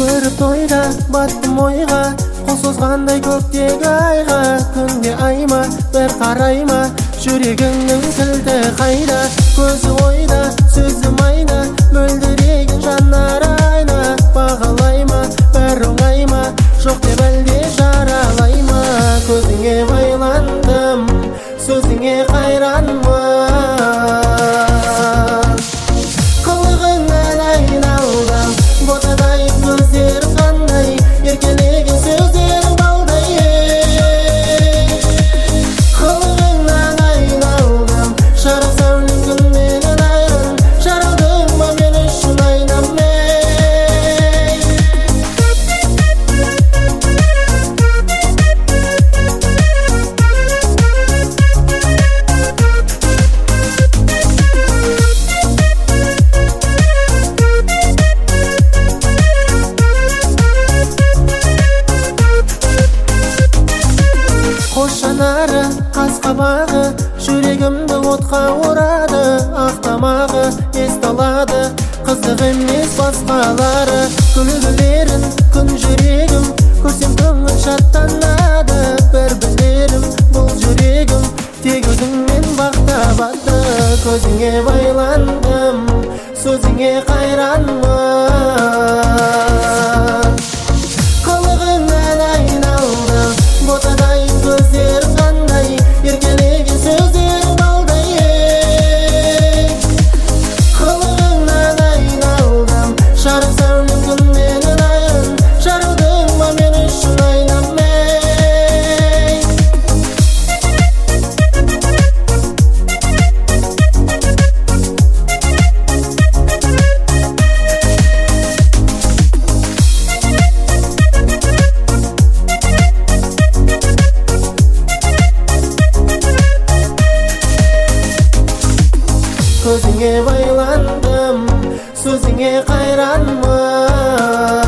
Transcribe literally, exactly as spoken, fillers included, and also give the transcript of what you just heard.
көріп тойда баттым ойға, қол созғандай көктегі айға. Күнге айма, бір қарайма, жүрегіңнің кілті қайда? Көзі ойда, сөзі майда, мөлдіреген жанары айна. Бағалайма, бір оңайма, жоқ деп әлде жаралайма. Көзіңе байландым, сөзіңе қайранмын. Қылығыңнан айналдым, ботадай көздерің қандай, еркелеген сөздерің балдай. Қылығыңнан айналдым, жарық сәулем күнменен айрын. Жаралдың ба мен үшін айнамай? Қос жанары, қас қабағы, жүрегімді отқа орады. Ақ тамағы есталады, қызық емес басқалары. Күлгілерін күн жүрегім, көрсем көңіл шаттанады. Бір білерім, бұл жүрегім тек өзіңмен бақ табады. Көзіңе байландым, сөзіңе қайранмын. Қылығыңнан айналдым, ботадай көздерің қандай, еркелеген сөздерің балдай. Қылығыңнан айналдым, жарық сәулем күнменен айрын. Жаралдың ба мен үшін айнамай? Көзіңе байландым, сөзіңе қайранмын.